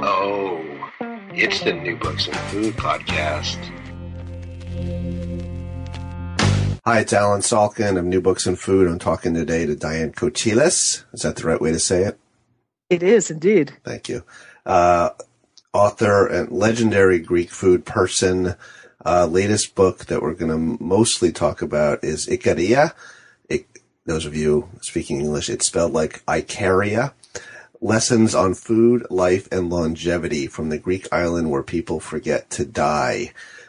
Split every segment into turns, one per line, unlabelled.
Oh, it's the New Books and Food podcast. Hi, it's Alan Salkin of New Books and Food. I'm talking today to Diane Kochilas. Is that the right way to say it?
It is, indeed.
Thank you. Author and legendary Greek food person. Latest book that we're going to mostly talk about is Ikaria. Those of you speaking English, it's spelled like Ikaria. Lessons on Food, Life, and Longevity from the Greek island where people forget to die.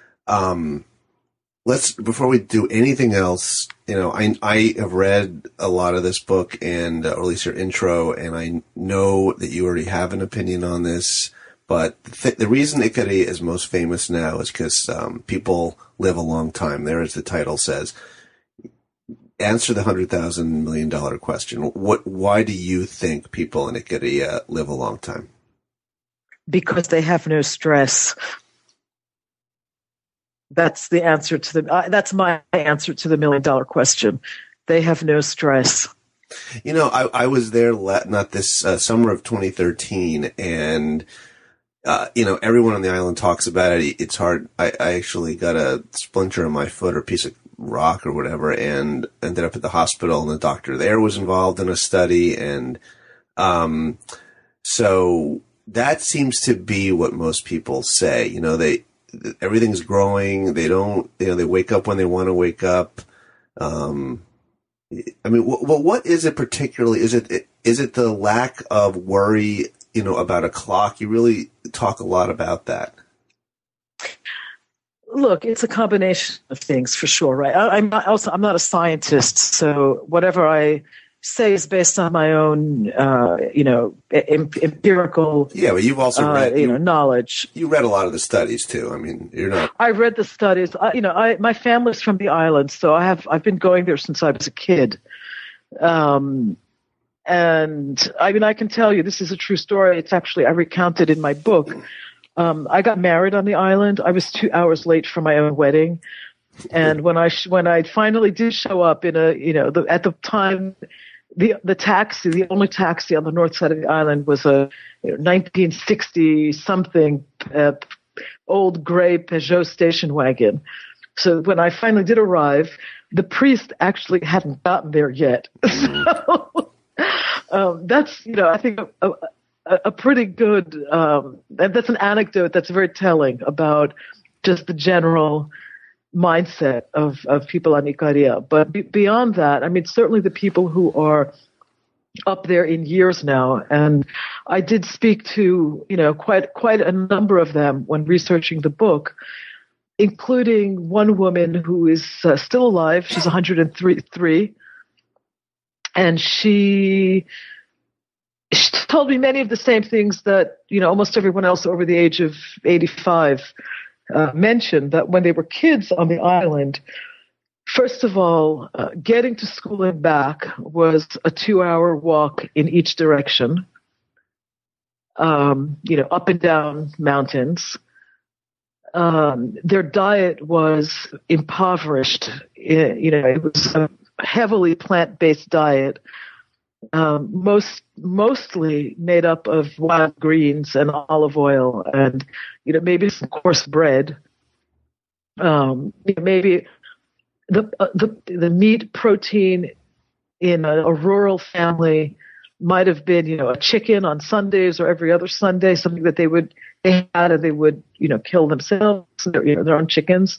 Before we do anything else, I have read a lot of this book and, or at least your intro, and I know that you already have an opinion on this, but the reason Ikaria is most famous now is because, people live a long time. There, as the title says. Answer the $100,000 million question. Why do you think people in Ikaria live a long time?
Because they have no stress. That's the answer to that's my answer to the $1 million question. They have no stress.
I was there not this summer of 2013, and everyone on the island talks about it. It's hard. I actually got a splinter in my foot or piece of rock or whatever, and ended up at the hospital, and the doctor there was involved in a study, and so that seems to be what most people say. Everything's growing. They don't, they wake up when they want to wake up. What is it particularly? Is it the lack of worry, about a clock? You really talk a lot about that.
Look, it's a combination of things for sure, right? I'm not a scientist, so whatever I say is based on my own, empirical.
Yeah, but you've also read,
knowledge.
You read a lot of the studies too. I mean, you're not.
I read the studies. My family's from the island, so I've been going there since I was a kid. And I can tell you, this is a true story. It's actually, I recount it in my book. I got married on the island. I was 2 hours late for my own wedding. And when I finally did show up at the time, the only taxi on the north side of the island was a 1960 something old gray Peugeot station wagon. So when I finally did arrive, the priest actually hadn't gotten there yet. So that's, I think a pretty good, that's an anecdote that's very telling about just the general mindset of people on Ikaria. But beyond that, certainly the people who are up there in years now, and I did speak to, quite a number of them when researching the book, including one woman who is still alive. She's 103, and she told me many of the same things that, almost everyone else over the age of 85 mentioned, that when they were kids on the island, first of all, getting to school and back was a 2-hour walk in each direction, up and down mountains. Their diet was impoverished. It was a heavily plant-based diet. Mostly made up of wild greens and olive oil and, maybe some coarse bread. Maybe the meat protein in a rural family might have been, a chicken on Sundays or every other Sunday, something that they had and they would, kill themselves, their own chickens.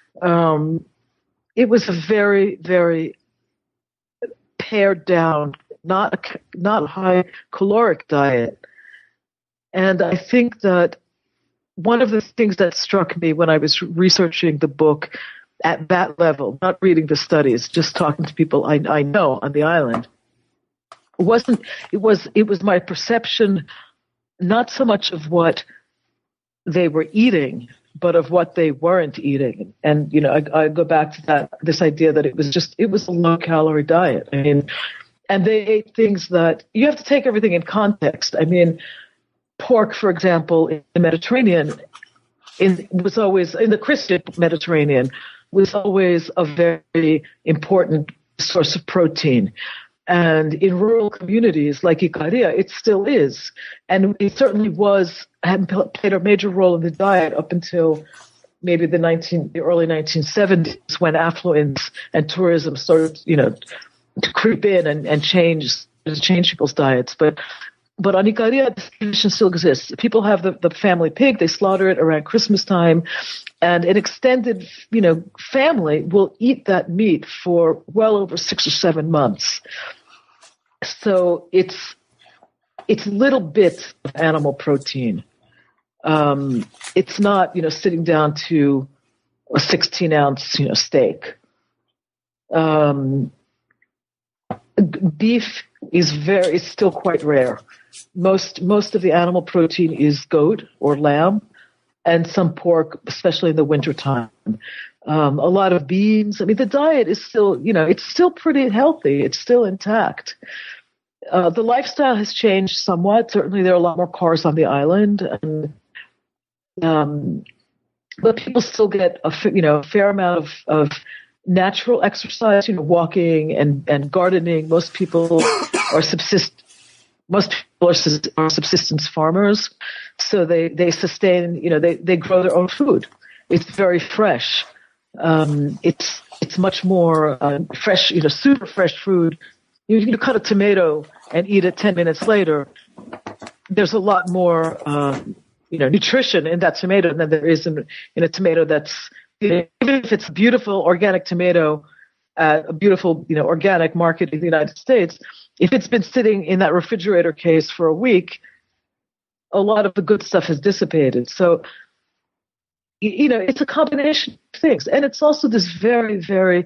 It was a very, very pared down, not a high caloric diet. And I think that one of the things that struck me when I was researching the book at that level, not reading the studies, just talking to people I know on the island, it was my perception, not so much of what they were eating, but of what they weren't eating. And, I go back to this idea that it was a low calorie diet. And they ate things that you have to take everything in context. Pork, for example, in the Mediterranean, was always, in the Christian Mediterranean, was always a very important source of protein. And in rural communities like Ikaria, it still is. And it certainly had played a major role in the diet up until maybe the early 1970s, when affluence and tourism started, to creep in and change people's diets. But on Ikaria, this tradition still exists. People have the family pig. They slaughter it around Christmas time, and an extended, family will eat that meat for well over 6 or 7 months. So it's little bits of animal protein. It's not, sitting down to a 16-ounce, steak. Beef is still quite rare. Most of the animal protein is goat or lamb, and some pork, especially in the wintertime. A lot of beans. I mean, the diet is still, it's still pretty healthy. It's still intact. The lifestyle has changed somewhat. Certainly, there are a lot more cars on the island, but people still get a fair amount of natural exercise. Walking and gardening. Most people are subsistence farmers, so they sustain. They grow their own food. It's very fresh. It's much more fresh. Super fresh food. You cut a tomato and eat it 10 minutes later. There's a lot more, nutrition in that tomato than there is in a tomato that's, even if it's a beautiful organic tomato at a beautiful, organic market in the United States, if it's been sitting in that refrigerator case for a week, a lot of the good stuff has dissipated. So, it's a combination of things. And it's also this very, very,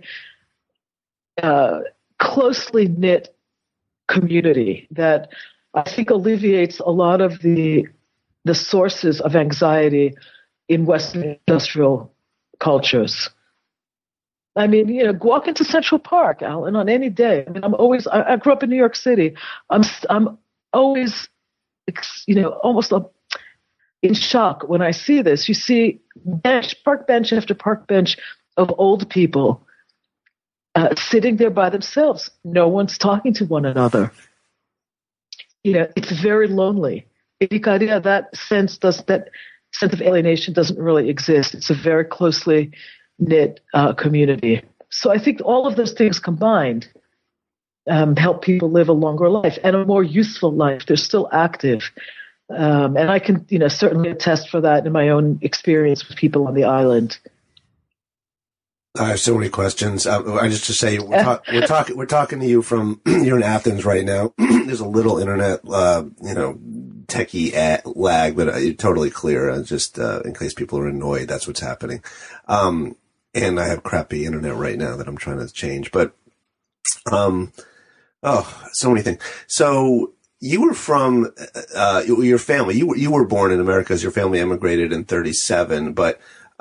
closely knit community that I think alleviates a lot of the sources of anxiety in Western industrial cultures. I mean, walk into Central Park, Alan, on any day. I mean, I grew up in New York City. I'm always, almost in shock when I see this. You see park bench after park bench of old people sitting there by themselves. No one's talking to one another. It's very lonely. In Ikaria, that sense of alienation doesn't really exist. It's a very closely knit community. So I think all of those things combined help people live a longer life and a more useful life. They're still active. And I can, certainly attest for that in my own experience with people on the island.
I have so many questions. I just to say we're talking to you from you're in Athens right now. There's a little internet, techie lag, but it's totally clear. Just in case people are annoyed, that's what's happening. And I have crappy internet right now that I'm trying to change. But so many things. So you were from your family. You were born in America as your family emigrated in 1937, but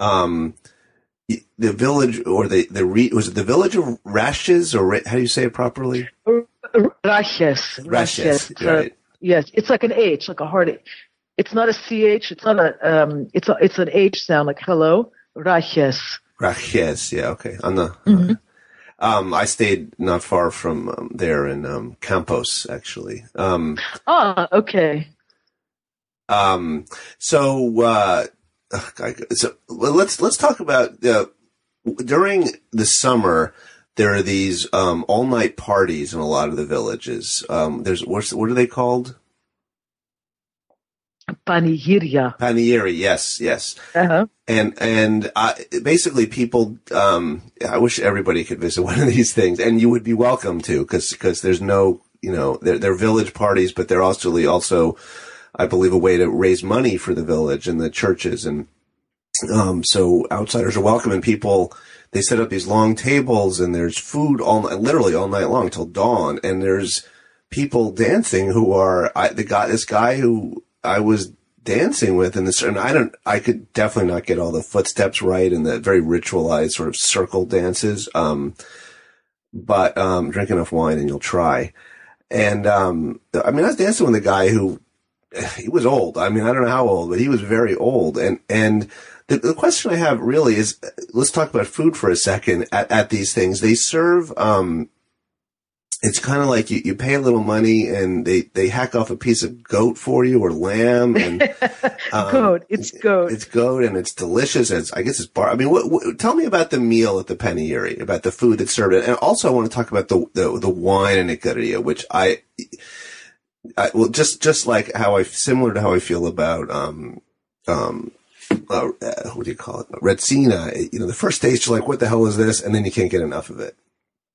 the village or was it the village of Rashes, or how do you say it properly?
Rashes.
Right.
Yes, it's like an H, like a hard H. It's not a CH. It's not it's an H sound, like hello. Rashes.
Rashes. Yeah. Okay. On the. I stayed not far from there in Campos, actually.
Okay.
So let's talk about during the summer. There are these all night parties in a lot of the villages. What are they called?
Panegyria.
Yes.
Uh-huh.
And basically people. I wish everybody could visit one of these things, and you would be welcome to, because there's no, they're village parties, but they're also, I believe, a way to raise money for the village and the churches. And so outsiders are welcome, and people, they set up these long tables, and there's food literally all night long till dawn. And there's people dancing who are, this guy who I was dancing with, and I could definitely not get all the footsteps right and the very ritualized sort of circle dances. But drink enough wine and you'll try. And, I was dancing with a guy who, he was old. I don't know how old, but he was very old. And the question I have really is, let's talk about food for a second at these things. They serve, It's kind of like you pay a little money and they hack off a piece of goat for you or lamb and
goat. It's goat.
It's goat and it's delicious. I guess it's bar. I mean, tell me about the meal at the Panegyri, about the food that's served. And also I want to talk about the wine in Icaria, which well, just like similar to how I feel about, what do you call it? Retsina. You know, the first taste, you're like, what the hell is this? And then you can't get enough of it.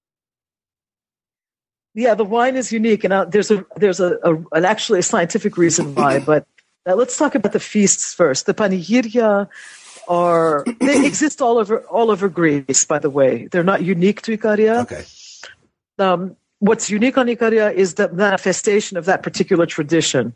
Yeah, the wine is unique, and there's actually a scientific reason why. But let's talk about the feasts first. The Panegyria they exist all over Greece. By the way, they're not unique to Ikaria.
Okay.
What's unique on Ikaria is the manifestation of that particular tradition.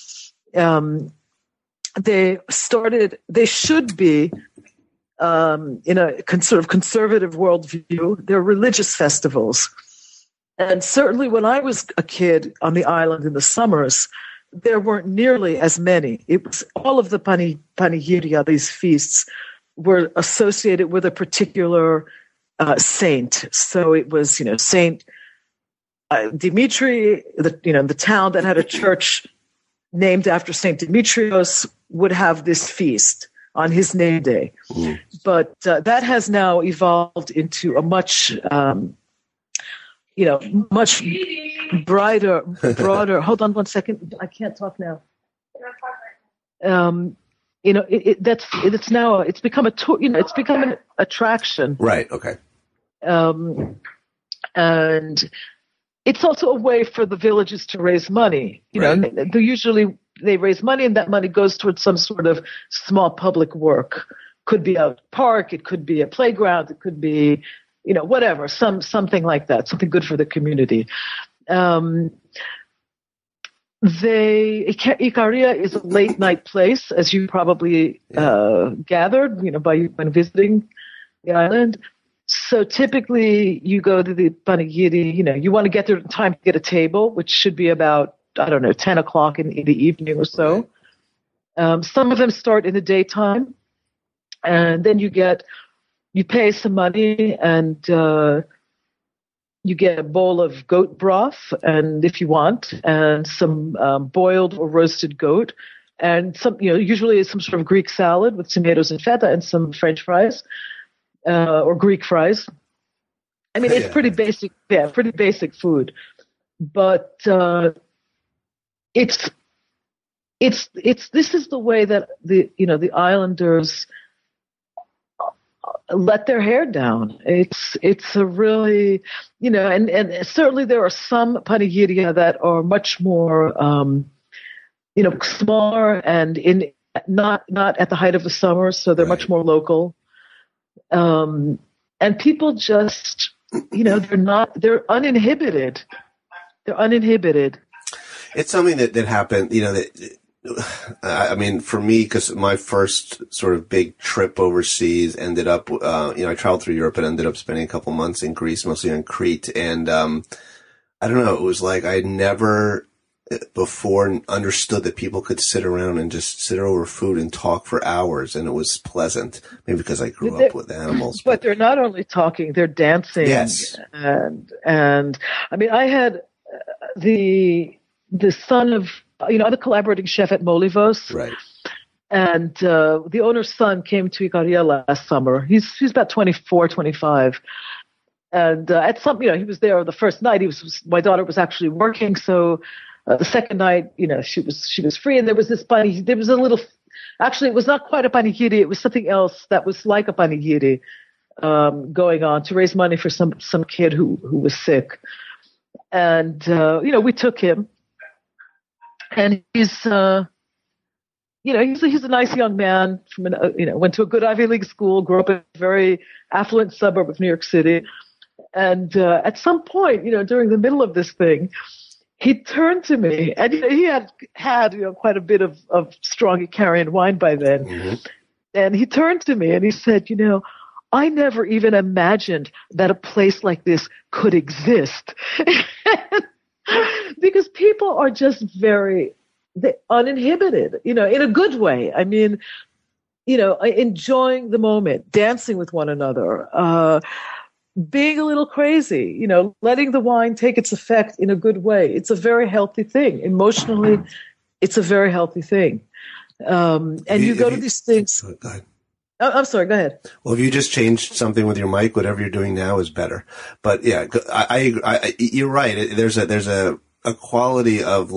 They should be in a sort of conservative worldview. They're religious festivals. And certainly when I was a kid on the island in the summers, there weren't nearly as many. It was all of the Panegyria, these feasts, were associated with a particular saint. So it was, Saint Dimitri, the town that had a church named after Saint Demetrios would have this feast on his name day. Mm. But that has now evolved into a much broader. Hold on one second. I can't talk now. It's become a tour. It's become an attraction.
Right. Okay.
And it's also a way for the villages to raise money. They raise money, and that money goes towards some sort of small public work. Could be a park. It could be a playground. It could be, whatever, something like that, something good for the community. Ikaria is a late night place, as you probably gathered, when visiting the island. So typically you go to the Panegyri, you want to get there in time to get a table, which should be about, 10 o'clock in the evening or so. Some of them start in the daytime, and then you pay some money, and you get a bowl of goat broth, and if you want, and some boiled or roasted goat, and some, usually some sort of Greek salad with tomatoes and feta, and some French fries, or Greek fries. I mean, it's pretty basic food, but this is the way that the islanders let their hair down. It's a really, and certainly there are some Panegyria that are much more, smaller and not at the height of the summer, so they're much more local. And people just, they're uninhibited. They're uninhibited.
It's something that happened, for me, because my first sort of big trip overseas ended up, I traveled through Europe and ended up spending a couple months in Greece, mostly on Crete. And, I don't know, it was like I never before understood that people could sit around and just sit over food and talk for hours, and it was pleasant. Maybe because I grew up with animals.
But they're not only talking, they're dancing.
Yes.
And I mean, I had the son of, I'm a collaborating chef at Molivos.
Right.
And the owner's son came to Ikaria last summer. He's about 24, 25. And at some, he was there the first night. My daughter was actually working, so the second night, she was free. And there was actually, it was not quite a panegyri. It was something else that was like a panegyri going on to raise money for some kid who was sick. And we took him. And he's a nice young man went to a good Ivy League school, grew up in a very affluent suburb of New York City. And at some point, during the middle of this thing, he turned to me, and he had quite a bit of strong Icarian wine by then. Mm-hmm. And he turned to me and he said, I never even imagined that a place like this could exist. Because people are just very uninhibited, in a good way. I mean, enjoying the moment, dancing with one another, being a little crazy, letting the wine take its effect in a good way. It's a very healthy thing. Emotionally, it's a very healthy thing. And you go to these things.
Go ahead.
Oh, I'm sorry. Go ahead.
Well, if you just changed something with your mic, whatever you're doing now is better. But yeah, you're right. There's a quality of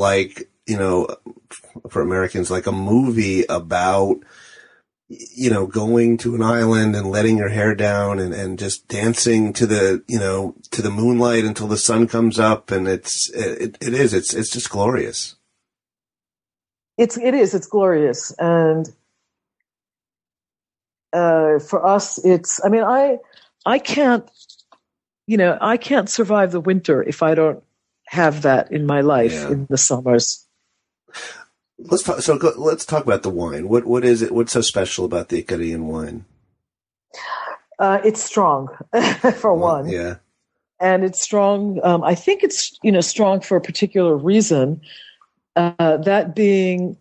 for Americans, like a movie about, going to an island and letting your hair down and just dancing to the moonlight until the sun comes up. And it's just glorious.
It's glorious. And, for us, I can't survive the winter if I don't have that in my life in the summers.
Let's talk about the wine. What is it? What's so special about the Icarian wine?
It's strong, for one.
Yeah.
And it's strong. I think it's, strong for a particular reason. That being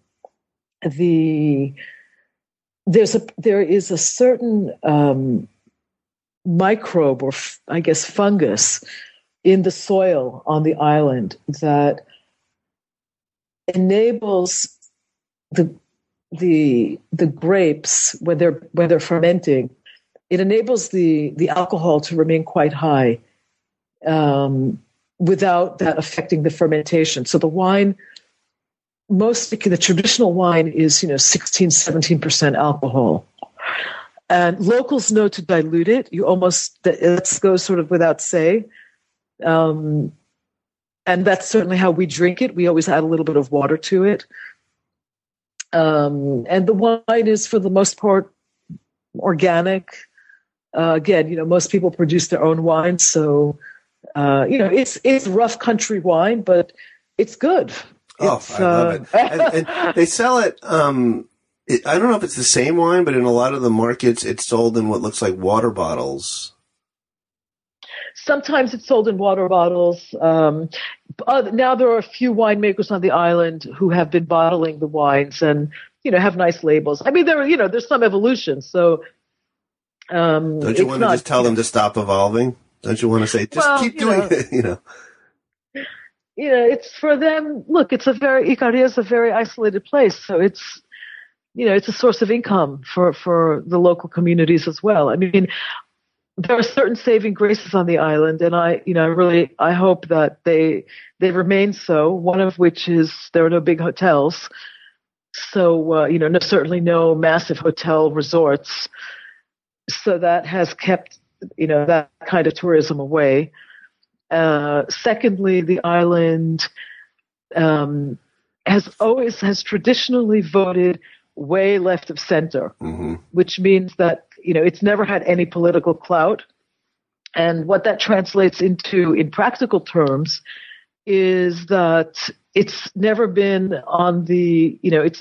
there is a certain microbe, or I guess fungus, in the soil on the island that enables the grapes when they're fermenting. It enables the alcohol to remain quite high without that affecting the fermentation. So the wine, the traditional wine is 16, 17% alcohol. And locals know to dilute it. That goes sort of without say. And that's certainly how we drink it. We always add a little bit of water to it. And the wine is, for the most part, organic. Again, most people produce their own wine. So, it's rough country wine, but it's good.
I love it. And they sell it, I don't know if it's the same wine, but in a lot of the markets, it's sold in what looks like water bottles.
Sometimes it's sold in water bottles. Now there are a few winemakers on the island who have been bottling the wines and, have nice labels. I mean, there's some evolution. So,
don't you want to just tell them to stop evolving? Don't you want to say, keep doing it,
it's for them. Look, Icaria is a very isolated place. So it's, it's a source of income for the local communities as well. I mean, there are certain saving graces on the island, and I hope that they remain so. One of which is there are no big hotels, so certainly no massive hotel resorts. So that has kept that kind of tourism away. Secondly, the island has traditionally voted way left of center, which means that it's never had any political clout. And what that translates into in practical terms is that it's never been on the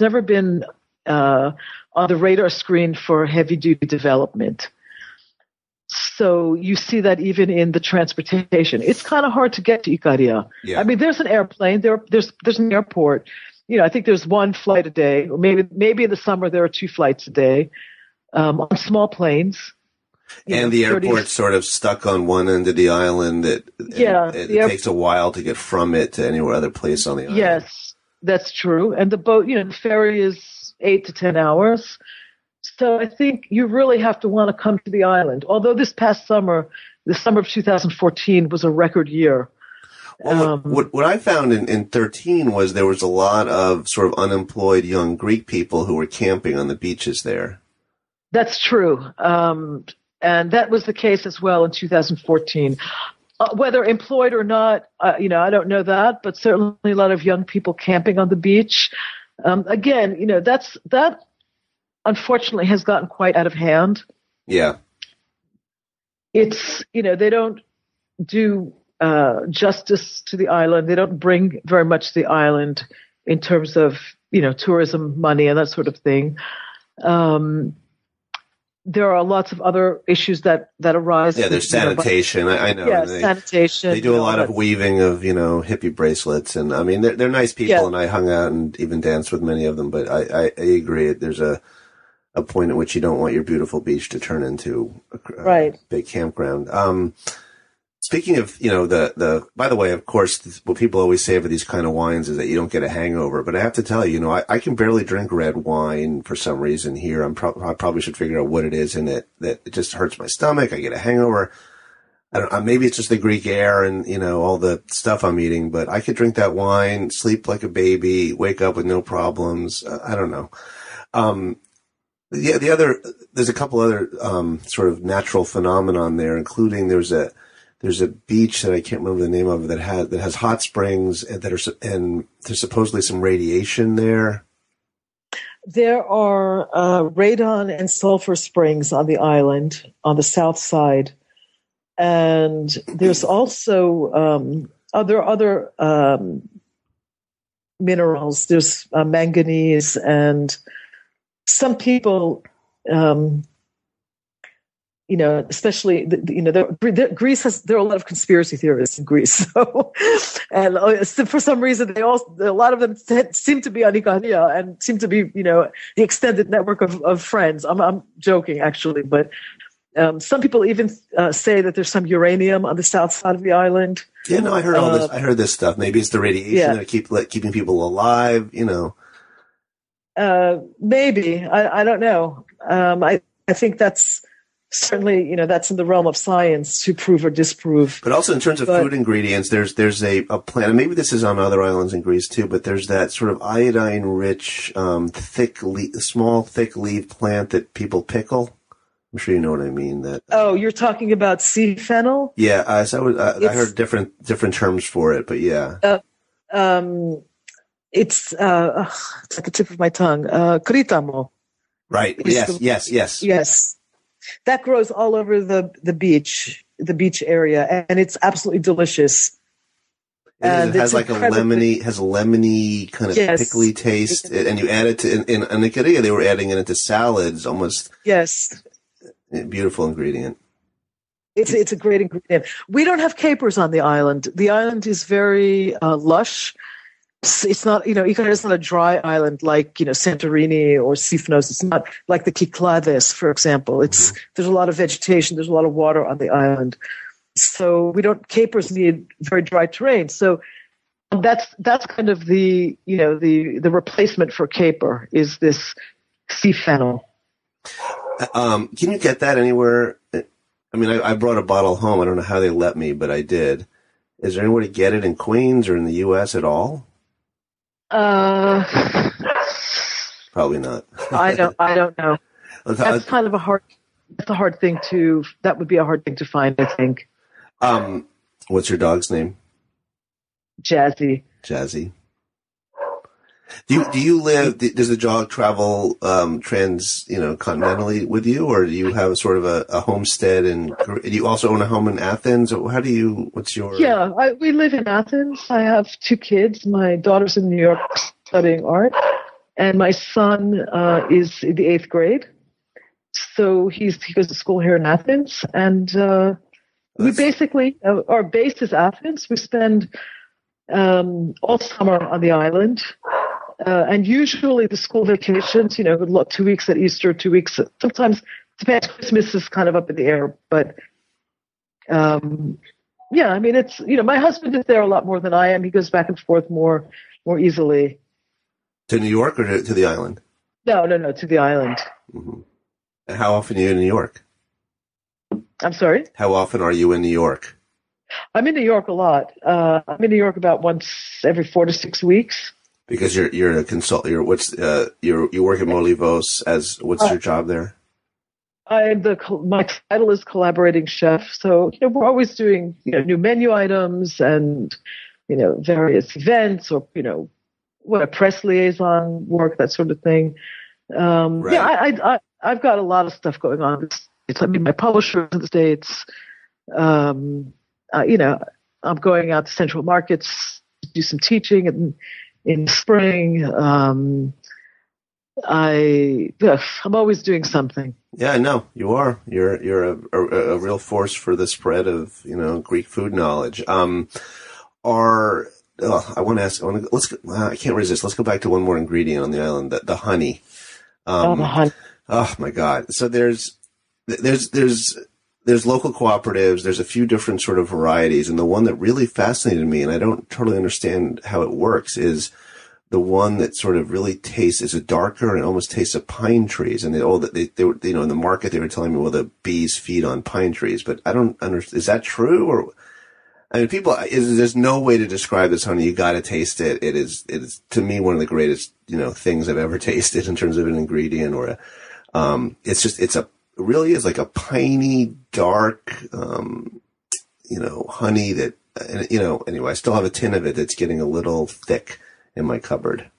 radar screen for heavy duty development. So you see that even in the transportation. It's kind of hard to get to Icaria.
Yeah.
I mean, there's an airplane, there's an airport. I think there's one flight a day, or maybe in the summer there are 2 flights a day on small planes.
And the airport's sort of stuck on one end of the island. It takes a while to get from it to anywhere other place on the island.
Yes, that's true. And the boat, the ferry is 8 to 10 hours. So I think you really have to want to come to the island. Although this past summer, the summer of 2014 was a record year.
Well, what I found in 13 was there was a lot of sort of unemployed young Greek people who were camping on the beaches there.
That's true. And that was the case as well in 2014. Whether employed or not, I don't know that, but certainly a lot of young people camping on the beach. Again, that unfortunately has gotten quite out of hand.
Yeah.
It's, they don't do justice to the island. They don't bring very much to the island in terms of, tourism money and that sort of thing. There are lots of other issues that arise.
Yeah, there's sanitation. I know.
Yeah, sanitation.
They do a lot of weaving of, hippie bracelets. And I mean, they're nice people, and I hung out and even danced with many of them. But I agree. There's a a point at which you don't want your beautiful beach to turn into a
Right.
big campground. Speaking of, by the way, of course, what people always say for these kind of wines is that you don't get a hangover. But I have to tell you, I can barely drink red wine for some reason here. I probably should figure out what it is in it that it just hurts my stomach. I get a hangover. I don't, maybe it's just the Greek air and, all the stuff I'm eating, but I could drink that wine, sleep like a baby, wake up with no problems. I don't know. There's a couple other, sort of natural phenomenon there, including there's a beach that I can't remember the name of that has hot springs and there's supposedly some radiation there.
There are radon and sulfur springs on the island on the south side. And there's also other minerals. There's manganese, and some people, especially Greece there are a lot of conspiracy theorists in Greece. So, and for some reason, a lot of them seem to be on Ikaria and seem to be the extended network of friends. I'm joking actually, but. Some people even say that there's some uranium on the south side of the island.
Yeah, no, I heard all this. I heard this stuff. Maybe it's the radiation that keeping people alive.
Maybe I don't know. I think that's certainly that's in the realm of science to prove or disprove.
But also in terms of food ingredients, there's a plant. And maybe this is on other islands in Greece too. But there's that sort of iodine-rich, small, thick-leaf plant that people pickle. I'm sure you know what I mean.
You're talking about sea fennel?
Yeah, I heard different terms for it, but yeah.
It's like the tip of my tongue. Kritamo.
Right. Yes.
That grows all over the beach area, and it's absolutely delicious.
And it has like a lemony kind of pickly taste, and you add it to in Ikaria, they were adding it into salads almost.
Yes.
Beautiful ingredient.
It's a great ingredient. We don't have capers on the island. The island is very lush. It's not, Ikaria is not a dry island like, Santorini or Sifnos. It's not like the Kyklades, for example. There's a lot of vegetation. There's a lot of water on the island. So capers need very dry terrain. So that's kind of the replacement for caper is this sea fennel.
Can you get that anywhere? I mean, I brought a bottle home. I don't know how they let me, but I did. Is there anywhere to get it in Queens or in the U.S. at all? Probably not.
I don't know. That's kind of a hard thing that would be a hard thing to find, I think.
What's your dog's name?
Jazzy.
Do you live? Does the dog travel continentally with you, or do you have sort of a homestead? And do you also own a home in Athens? Or how do you? What's your?
Yeah, we live in Athens. I have 2 kids. My daughter's in New York studying art, and my son is in the 8th grade. So he goes to school here in Athens, and we basically our base is Athens. We spend all summer on the island. And usually the school vacations, 2 weeks at Easter, 2 weeks. Sometimes depends. Christmas is kind of up in the air, but I mean, it's my husband is there a lot more than I am. He goes back and forth more easily.
To New York or to the island?
No, to the island.
Mm-hmm. And how often are you in New York?
I'm sorry?
How often are you in New York?
I'm in New York a lot. I'm in New York about once every 4 to 6 weeks.
Because you're a consultant. You work at Molivos what's your job there?
My title is collaborating chef. So we're always doing new menu items and various events or press liaison work, that sort of thing.
Right.
Yeah, I've got a lot of stuff going on. My publisher in the States. I'm going out to central markets to do some teaching and. In the spring, I'm always doing something.
Yeah, I know you are. You're a real force for the spread of Greek food knowledge. I want to ask. I can't resist. Let's go back to one more ingredient on the island. The honey.
The honey.
Oh my God. So there's local cooperatives. There's a few different sort of varieties. And the one that really fascinated me, and I don't totally understand how it works, is the one that sort of really tastes, is a darker and it almost tastes of pine trees. And they were, in the market, they were telling me, well, the bees feed on pine trees, but I don't understand. Is that true? Or, I mean, there's no way to describe this honey. You got to taste it. It is to me one of the greatest, things I've ever tasted in terms of an ingredient or it really is like a piney, dark, honey that, anyway, I still have a tin of it that's getting a little thick in my cupboard.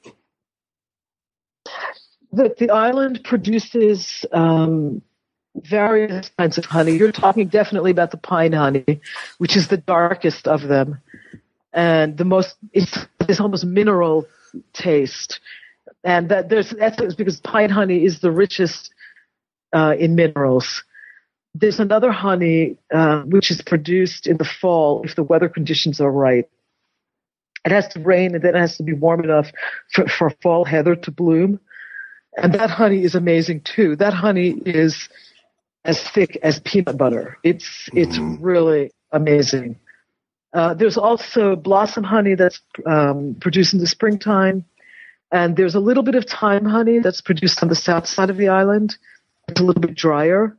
The island produces various kinds of honey. You're talking definitely about the pine honey, which is the darkest of them, and it's almost mineral taste, and that's because pine honey is the richest in minerals. There's another honey which is produced in the fall if the weather conditions are right. It has to rain and then it has to be warm enough for fall heather to bloom. And that honey is amazing too. That honey is as thick as peanut butter. It's really amazing. There's also blossom honey that's produced in the springtime. And there's a little bit of thyme honey that's produced on the south side of the island. It's a little bit drier.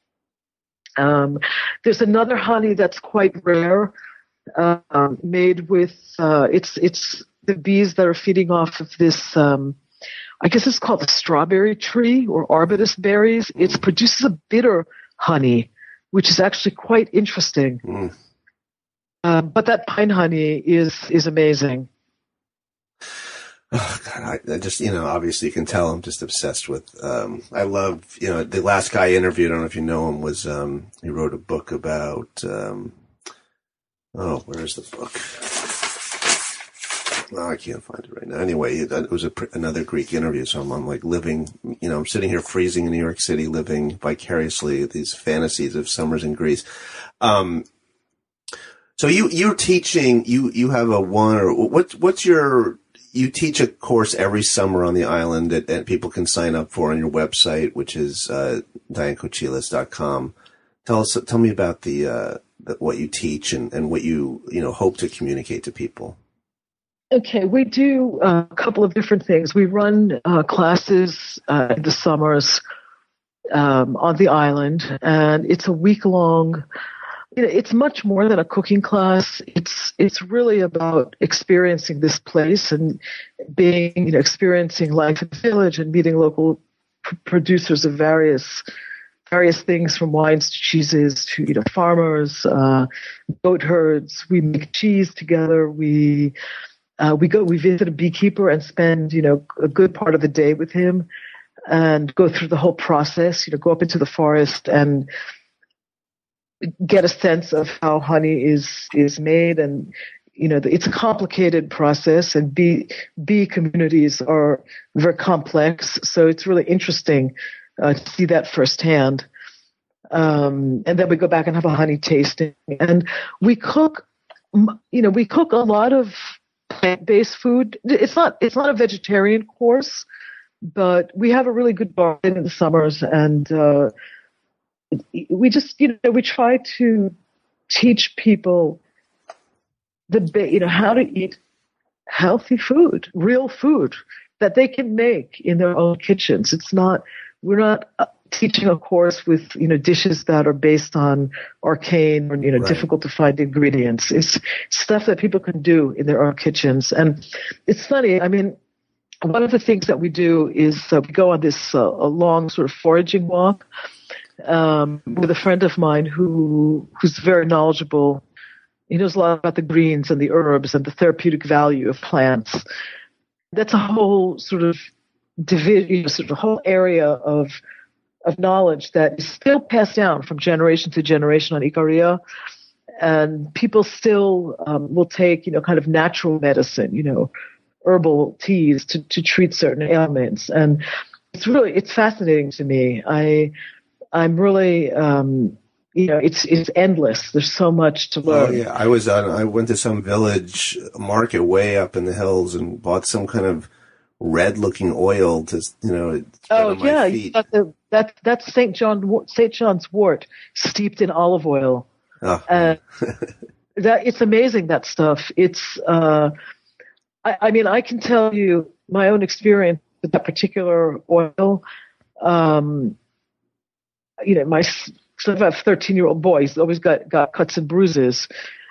There's another honey that's quite rare, made with it's the bees that are feeding off of this. I guess it's called the strawberry tree or arbutus berries. It produces a bitter honey, which is actually quite interesting. But that pine honey is amazing.
Oh God, I just, obviously you can tell I'm just obsessed with, I love, the last guy I interviewed, I don't know if you know him, was, he wrote a book about, where is the book? Oh, I can't find it right now. Anyway, it was another Greek interview, so I'm like living, I'm sitting here freezing in New York City, living vicariously these fantasies of summers in Greece. So you're teaching, you have you teach a course every summer on the island that people can sign up for on your website, which is dianekochilas.com. Tell me about what you teach and what you hope to communicate to people.
Okay, we do a couple of different things. We run classes in the summers on the island, and it's a week-long. It's much more than a cooking class. It's really about experiencing this place and experiencing life in the village and meeting local producers of various things, from wines to cheeses to farmers, goat herds. We make cheese together. We visit a beekeeper and spend a good part of the day with him and go through the whole process. Go up into the forest and get a sense of how honey is made, and it's a complicated process, and bee communities are very complex, so it's really interesting to see that firsthand. And then we go back and have a honey tasting, and we cook a lot of plant-based food. It's not a vegetarian course, but we have a really good garden in the summers, and we just, we try to teach people how to eat healthy food, real food that they can make in their own kitchens. We're not teaching a course with, dishes that are based on arcane or, right, difficult to find ingredients. It's stuff that people can do in their own kitchens. And it's funny. I mean, one of the things that we do is we go on this a long sort of foraging walk with a friend of mine who's very knowledgeable. He knows a lot about the greens and the herbs and the therapeutic value of plants. That's a whole sort of division, sort of a whole area of knowledge that is still passed down from generation to generation on Ikaria. And people still will take, kind of natural medicine, herbal teas to treat certain ailments. And it's fascinating to me. I'm really, it's endless. There's so much to learn.
Oh yeah, I went to some village market way up in the hills and bought some kind of red-looking oil to, spread
Oh
on my
yeah,
feet.
that's Saint John's wort steeped in olive oil.
Oh,
That it's amazing, that stuff. It's I mean, I can tell you my own experience with that particular oil. My so I have 13-year-old boy. He's always got cuts and bruises.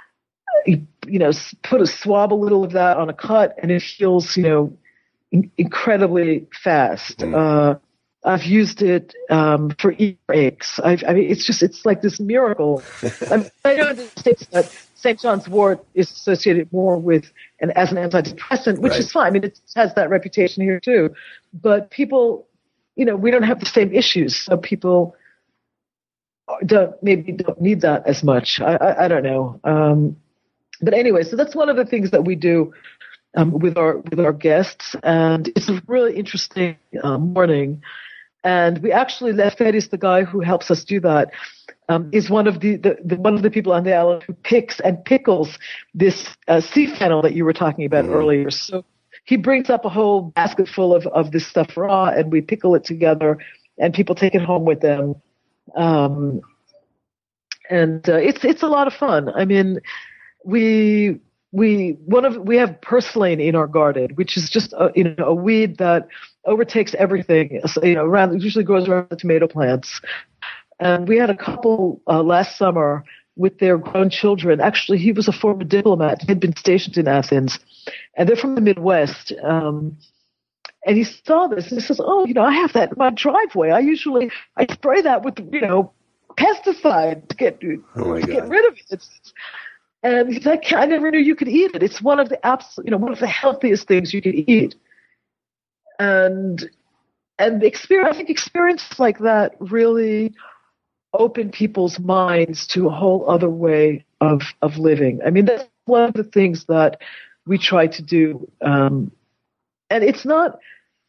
Put a swab a little of that on a cut, and it heals, incredibly fast. I've used it for earaches. I mean, it's like this miracle. I know in the States that St. John's wort is associated more with as an antidepressant, which is fine. I mean, it has that reputation here too. But people, we don't have the same issues, so people don't need that as much. I don't know. But anyway, so that's one of the things that we do with our guests, and it's a really interesting morning. And we actually, Lefteris, the guy who helps us do that, is one of the people on the island who picks and pickles this sea fennel that you were talking about earlier. So he brings up a whole basket full of this stuff raw, and we pickle it together, and people take it home with them. It's a lot of fun. I mean, we have purslane in our garden, which is just a weed that overtakes everything. It usually grows around the tomato plants. And we had a couple last summer with their grown children. Actually, he was a former diplomat. He had been stationed in Athens, and they're from the Midwest. And he saw this, and he says, "Oh, I have that in my driveway. I spray that with pesticide to get rid of it." And he's like, "I never knew you could eat it. It's one of the one of the healthiest things you can eat." And I think experiences like that really open people's minds to a whole other way of living. I mean, that's one of the things that we try to do. And it's not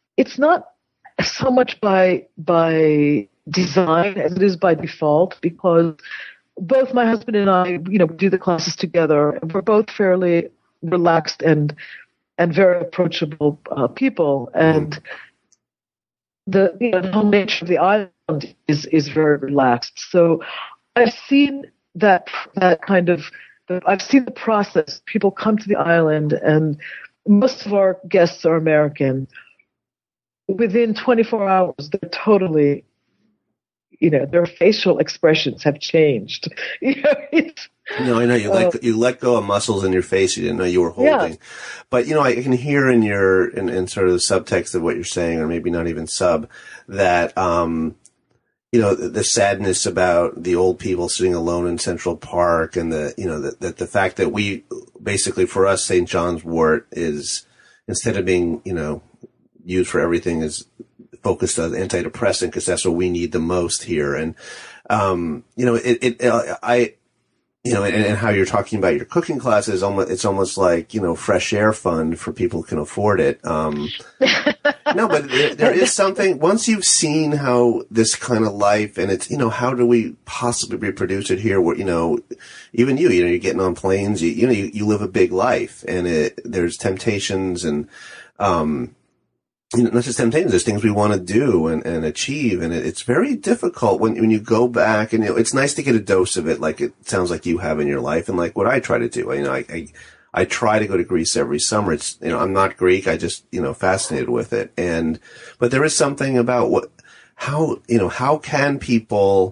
so much by design as it is by default, because both my husband and I, we do the classes together, and we're both fairly relaxed and very approachable people. And the whole nature of the island is very relaxed. So I've seen that kind of, I've seen the process. People come to the island, and most of our guests are American. Within 24 hours, they're totally, their facial expressions have changed.
No, I know you let go of muscles in your face you didn't know you were holding. Yeah. But I can hear in your in sort of the subtext of what you're saying, or maybe not even sub, that the sadness about the old people sitting alone in Central Park, and the fact that we basically, for us, St. John's wort is, instead of being used for everything, is focused on antidepressant, because that's what we need the most here. And and how you're talking about your cooking classes, it's almost like, fresh air fund for people who can afford it. No, but there is something, once you've seen how this kind of life, and it's, how do we possibly reproduce it here? Where, even you're getting on planes, you live a big life, and there's temptations and, not just temptations, there's things we want to do and achieve, and it's very difficult when you go back, and it's nice to get a dose of it, like it sounds like you have in your life, and like what I try to do. I try to go to Greece every summer. It's I'm not Greek, I just fascinated with it, but there is something about how can people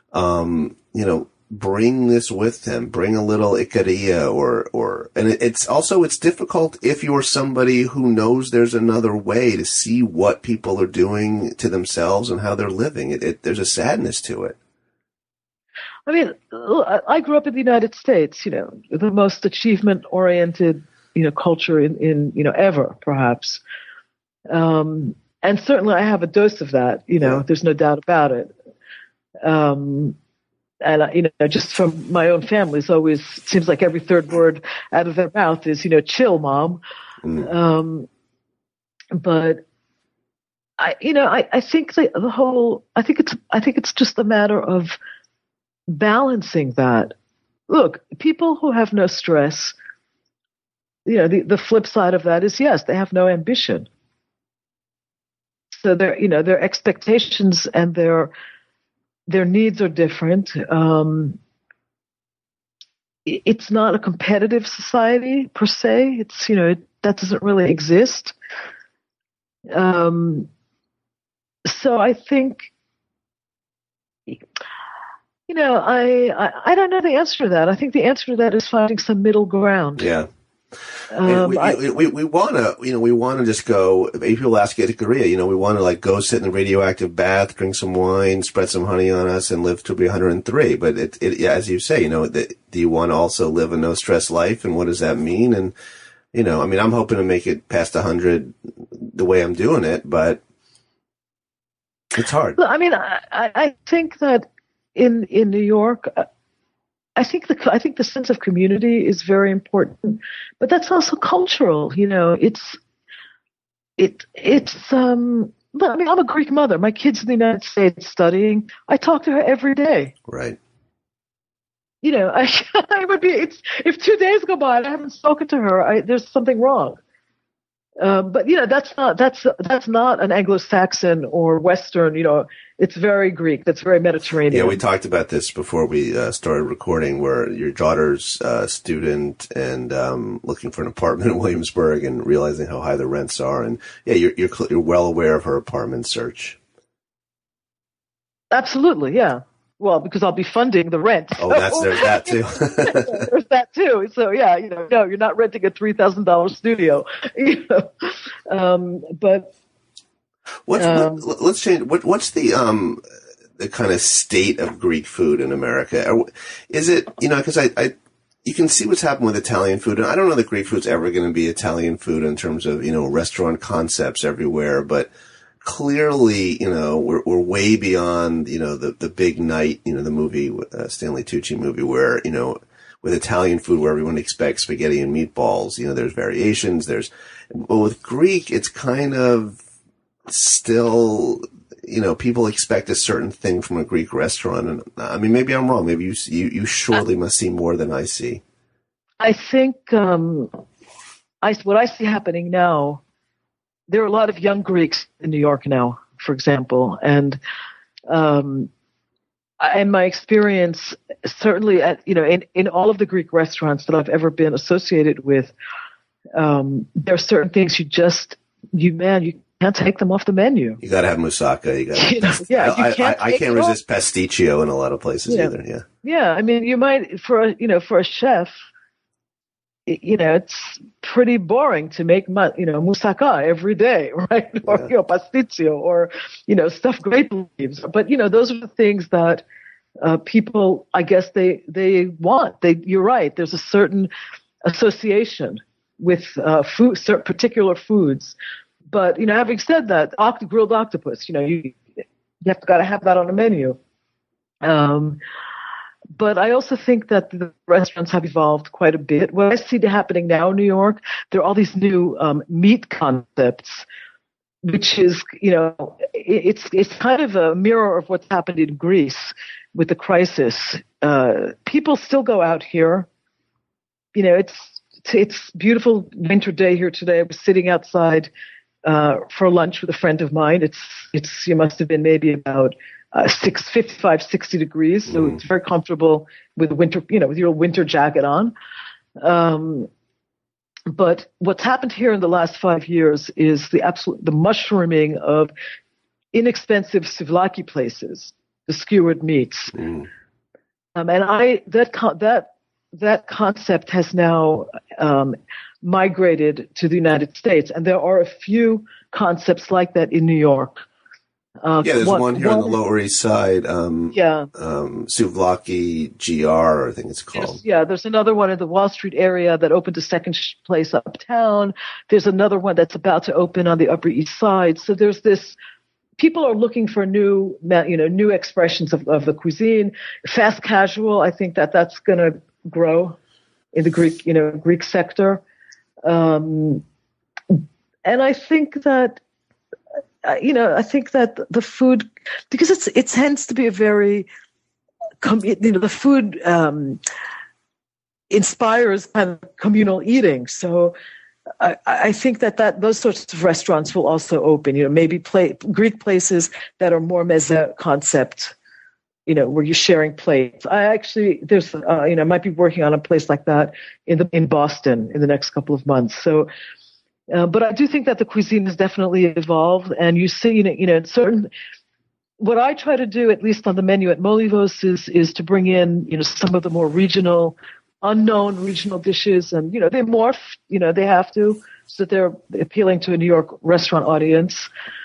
bring this with them, bring a little Ikaria and it's difficult if you're somebody who knows there's another way, to see what people are doing to themselves and how they're living. There's a sadness to it.
I mean, I grew up in the United States, the most achievement-oriented, culture in ever, perhaps. And certainly I have a dose of that, there's no doubt about it. And, just from my own family, it always seems like every third word out of their mouth is, chill, mom. But I think I think it's just a matter of balancing that. Look, people who have no stress, the flip side of that is, yes, they have no ambition. So their expectations and their needs are different. It's not a competitive society per se. It's that doesn't really exist. So I think, I don't know the answer to that. I think the answer to that is finding some middle ground.
Yeah. We want to just go. People ask you to Korea, we want to like go sit in a radioactive bath, drink some wine, spread some honey on us, and live to be 103. But as you say, do you want to also live a no stress life, and what does that mean? And I'm hoping to make it past 100 the way I'm doing it, but it's hard.
Well, I think that in New York. I think the sense of community is very important, but that's also cultural. It's I'm a Greek mother. My kid's in the United States studying. I talk to her every day.
Right.
I would be. If 2 days go by and I haven't spoken to her, there's something wrong. But that's not an Anglo-Saxon or Western. It's very Greek. That's very Mediterranean.
Yeah, we talked about this before we started recording, where your daughter's a student and looking for an apartment in Williamsburg and realizing how high the rents are, and yeah, you're well aware of her apartment search.
Absolutely, yeah. Well, because I'll be funding the rent.
Oh, there's that too.
There's that too. So yeah, no, you're not renting a $3,000 studio. But
let's change. What's the kind of state of Greek food in America? Is it because you can see what's happened with Italian food, and I don't know that Greek food's ever going to be Italian food in terms of restaurant concepts everywhere, but clearly, we're way beyond, the big night, the movie, Stanley Tucci movie where, with Italian food where everyone expects spaghetti and meatballs, there's variations, but with Greek, it's kind of still, people expect a certain thing from a Greek restaurant. And maybe I'm wrong. Maybe you surely must see more than I see.
I think, what I see happening now, there are a lot of young Greeks in New York now, for example, and in my experience, certainly in all of the Greek restaurants that I've ever been associated with, there are certain things you can't take them off the menu.
You got to have moussaka. You got. I can't resist pasticcio in a lot of places either. Yeah.
Yeah, you might for a chef. It's pretty boring to make, moussaka every day, right? Or, pasticcio or, stuffed grape leaves. But, those are the things that people, I guess they want. You're right. There's a certain association with food, certain particular foods. But, having said that, grilled octopus, you got to have that on the menu. But I also think that the restaurants have evolved quite a bit. What I see happening now in New York, there are all these new meat concepts, which is, it's kind of a mirror of what's happened in Greece with the crisis. People still go out here. It's beautiful winter day here today. I was sitting outside for lunch with a friend of mine. You must have been maybe about 55, 60 degrees. So it's very comfortable with winter, with your winter jacket on. But what's happened here in the last 5 years is the mushrooming of inexpensive souvlaki places, the skewered meats. And that concept has now migrated to the United States, and there are a few concepts like that in New York.
There's one here on the Lower East Side. Souvlaki GR, I think it's called.
There's another one in the Wall Street area that opened a second place uptown. There's another one that's about to open on the Upper East Side. So there's this. People are looking for new expressions of the cuisine. Fast casual, I think that's going to grow in the Greek sector, and I think that. I think that the food, because it tends to be a very, the food inspires kind of communal eating. So, I think that those sorts of restaurants will also open. Maybe Greek places that are more meze concept. Where you're sharing plates. There's I might be working on a place like that in Boston in the next couple of months. So, but I do think that the cuisine has definitely evolved, and you see, certain. What I try to do, at least on the menu at Molivos, is to bring in, some of the more unknown regional dishes, and they morph. They have to, so that they're appealing to a New York restaurant audience.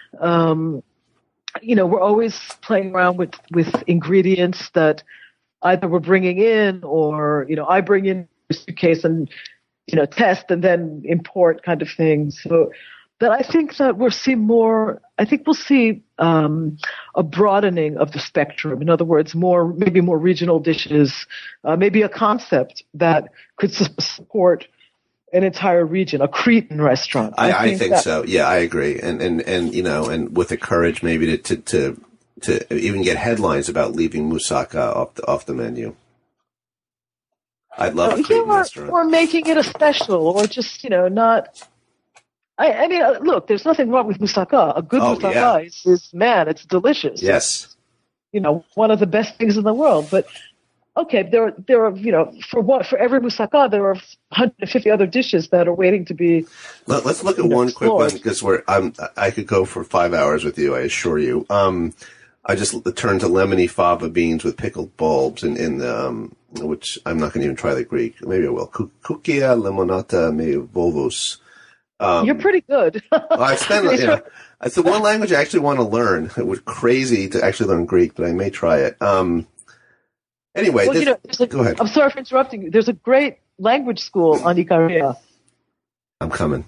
We're always playing around with ingredients that either we're bringing in or, I bring in a suitcase and, test and then import kind of thing. So, but I think that we'll see a broadening of the spectrum. In other words, maybe more regional dishes, maybe a concept that could support an entire region, a Cretan restaurant.
I think so. Yeah, I agree. And with the courage maybe to even get headlines about leaving moussaka off the menu. I'd love a Cretan restaurant.
Or making it a special, or just, not. I mean, look, there's nothing wrong with moussaka. A good moussaka is, it's delicious.
Yes.
It's, one of the best things in the world. But okay, there are for every moussaka there are 150 other dishes that are waiting to be.
Let's look at one quick one because I could go for 5 hours with you. I assure you. I just turned to lemony fava beans with pickled bulbs in which I'm not going to even try the Greek. Maybe I will. Koukia limonata me volvos.
You're pretty good.
I spent, it's the one language I actually want to learn. It was crazy to actually learn Greek, but I may try it. Anyway, go ahead.
I'm sorry for interrupting you. There's a great language school on Ikaria.
I'm coming.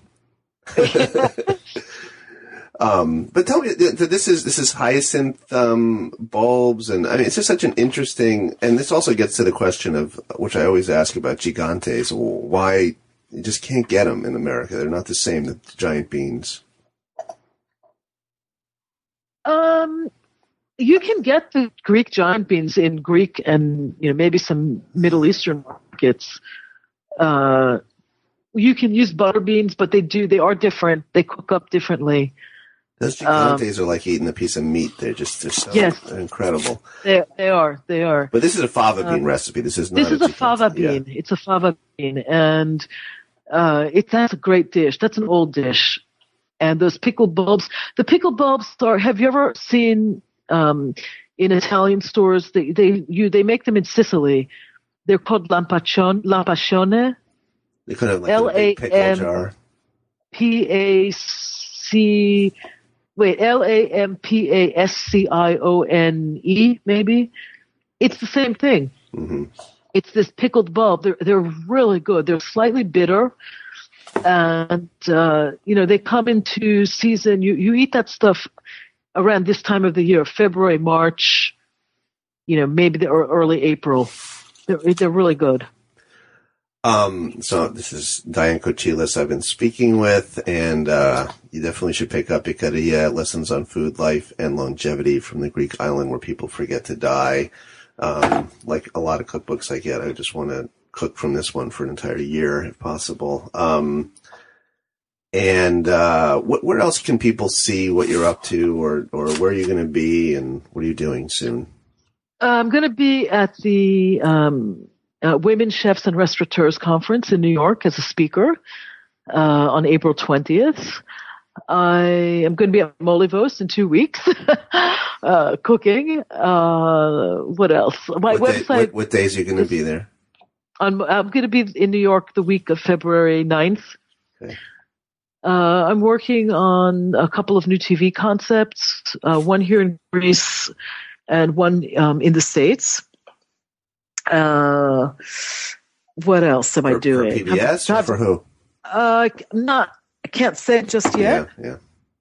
But tell me, this is hyacinth bulbs, and I mean, it's just such an interesting. And this also gets to the question of which I always ask about gigantes. Why you just can't get them in America? They're not the same. The giant beans.
You can get the Greek giant beans in Greek and maybe some Middle Eastern markets. You can use butter beans, but they are different. They cook up differently.
Those gigantes are like eating a piece of meat. They're so incredible.
They are.
But this is a fava bean recipe. This is a
fava bean. Yeah. It's a fava bean, and that's a great dish. That's an old dish. And those pickled bulbs. The pickled bulbs are. Have you ever seen in Italian stores? They make them in Sicily. They're called lampascione.
They could have like a big pickle jar.
Lampascione, maybe. It's the same thing.
Mm-hmm.
It's this pickled bulb. They're really good. They're slightly bitter, and they come into season. You eat that stuff around this time of the year, February, March. Maybe early April. They're really good.
So this is Diane Kochilas I've been speaking with, and you definitely should pick up Ikaria, Lessons on Food, Life, and Longevity from the Greek island where people forget to die. Like a lot of cookbooks I get, I just want to cook from this one for an entire year if possible. Where else can people see what you're up to or where you're going to be and what are you doing soon?
I'm going to be at the Women Chefs and Restaurateurs Conference in New York as a speaker on April 20th. I am going to be at Molivos in 2 weeks cooking. What else? My website.
What days are you going to be there?
I'm going to be in New York the week of February 9th.
Okay.
I'm working on a couple of new TV concepts, one here in Greece and one in the States. What else am I doing?
For PBS or for who?
I can't say just yet.
Yeah.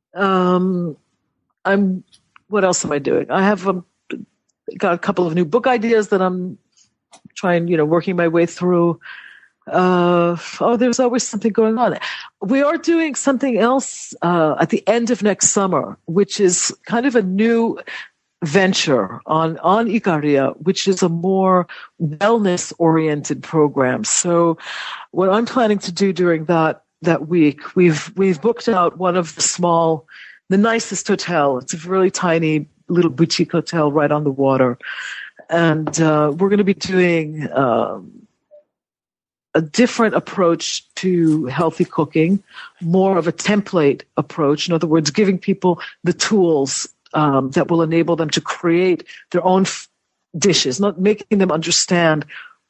What else am I doing? I have got a couple of new book ideas that I'm trying, working my way through. There's always something going on. We are doing something else at the end of next summer, which is kind of a new venture on Ikaria, which is a more wellness-oriented program. So what I'm planning to do during that that week. We've booked out one of the nicest hotel. It's a really tiny little boutique hotel right on the water, and we're going to be doing a different approach to healthy cooking, more of a template approach. In other words, giving people the tools that will enable them to create their own dishes, not making them understand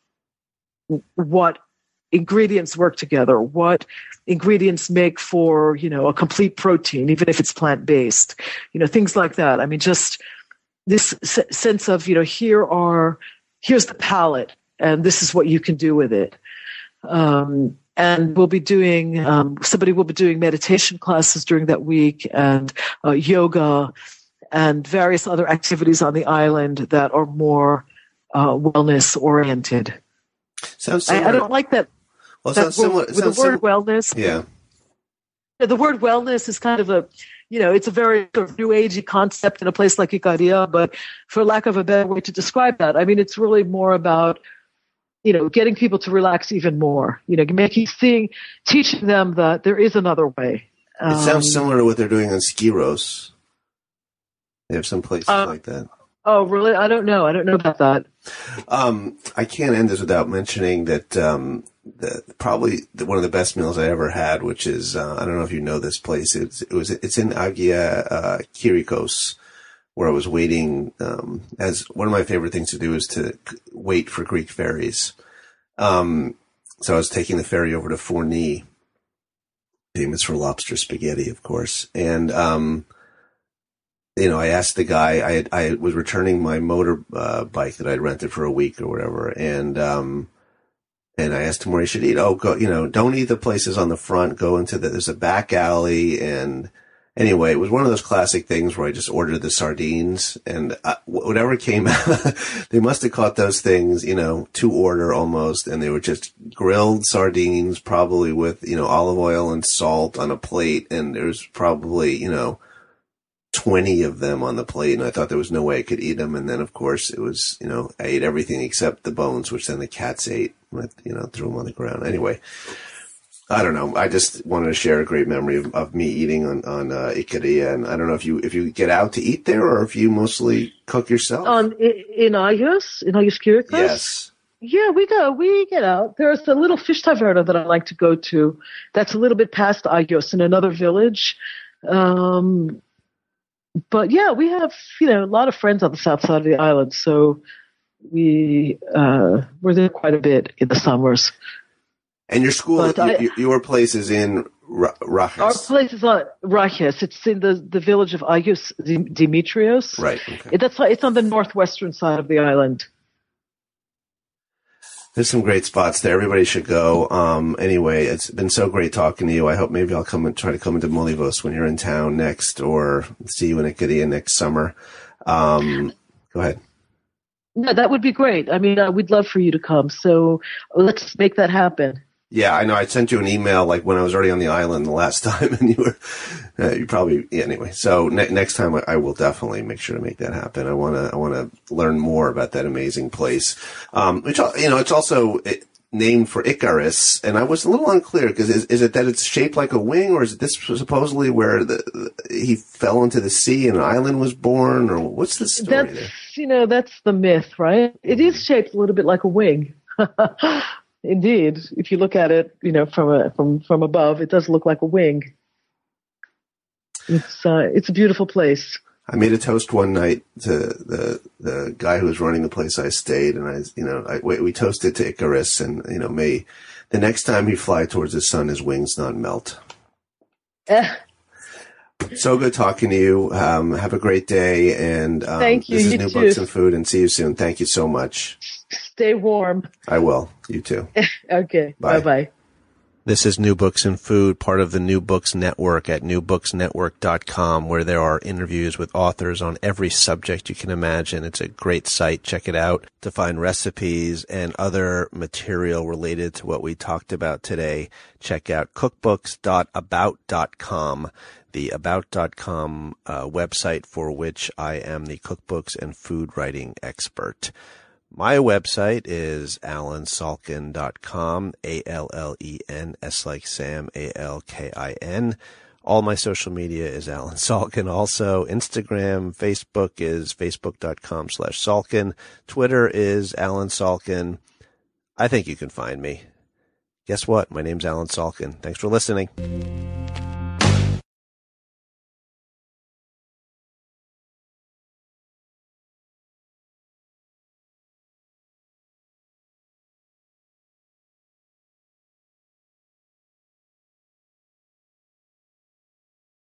what ingredients work together, what ingredients make for, a complete protein, even if it's plant-based, things like that. I mean, just this sense of, here's the palette and this is what you can do with it. And we'll be doing, somebody will be doing meditation classes during that week, and yoga and various other activities on the island that are more wellness oriented.
Sounds similar.
I don't like that.
Well, it sounds similar.
The word wellness.
Yeah.
The word wellness is kind of it's a very sort of new agey concept in a place like Ikaria, but for lack of a better way to describe that, I mean, it's really more about, getting people to relax even more, teaching them that there is another way.
It sounds similar to what they're doing on Skiros. They have some places like that.
Oh, really? I don't know. I don't know about that.
I can't end this without mentioning that probably one of the best meals I ever had, which is I don't know if you know this place. It's in Agia Kirikos, where I was waiting. As one of my favorite things to do is to wait for Greek ferries. So I was taking the ferry over to Fourni, famous for lobster spaghetti, of course, and I asked the guy, I was returning my motor bike that I'd rented for a week or whatever. And I asked him where he should eat. Oh, go, don't eat the places on the front. Go into there's a back alley. And anyway, it was one of those classic things where I just ordered the sardines, and whatever came out, they must have caught those things, to order almost. And they were just grilled sardines, probably with, olive oil and salt on a plate. And there was probably, 20 of them on the plate, and I thought there was no way I could eat them. And then, of course, it was, I ate everything except the bones, which then the cats ate. Threw them on the ground. Anyway, I don't know. I just wanted to share a great memory of me eating on Ikaria. And I don't know if you get out to eat there or if you mostly cook yourself.
In Agios Kirikos?
Yes.
Yeah, we get out. There's a little fish taverna that I like to go to. That's a little bit past Agios in another village. But yeah, we have, a lot of friends on the south side of the island, so we're there quite a bit in the summers.
And your school, your place is in Rachis.
Our place is on Rachis. It's in the village of Agios Dimitrios.
Right. Okay.
It's on the northwestern side of the island.
There's some great spots there. Everybody should go. Anyway, it's been so great talking to you. I hope maybe I'll try to come into Molivos when you're in town next, or see you in Ikaria next summer. Go ahead.
No, that would be great. I mean, we'd love for you to come. So let's make that happen.
Yeah, I know. I sent you an email like when I was already on the island the last time, and you probably anyway. So next time I will definitely make sure to make that happen. I want to learn more about that amazing place. Which it's also named for Icarus, and I was a little unclear because is it that it's shaped like a wing, or is it this supposedly where he fell into the sea and an island was born, or what's the story there?
That's the myth, right? It is shaped a little bit like a wing. Indeed, if you look at it, from above, it does look like a wing. It's a beautiful place.
I made a toast one night to the guy who was running the place I stayed, and we toasted to Icarus, and may the next time he fly towards the sun, his wings not melt. So good talking to you. Have a great day, and
thank you.
This is
you
New
too.
Books and Food, and see you soon. Thank you so much.
Stay warm.
I will. You too.
Okay.
Bye.
Bye-bye.
This is New Books and Food, part of the New Books Network at newbooksnetwork.com, where there are interviews with authors on every subject you can imagine. It's a great site. Check it out to find recipes and other material related to what we talked about today. Check out cookbooks.about.com, the about.com website for which I am the cookbooks and food writing expert. My website is alansalkin.com, ALLEN, S like Sam, ALKIN. All my social media is Alan Salkin. Also, Instagram, Facebook is facebook.com/Salkin. Twitter is Alan Salkin. I think you can find me. Guess what? My name's Alan Salkin. Thanks for listening.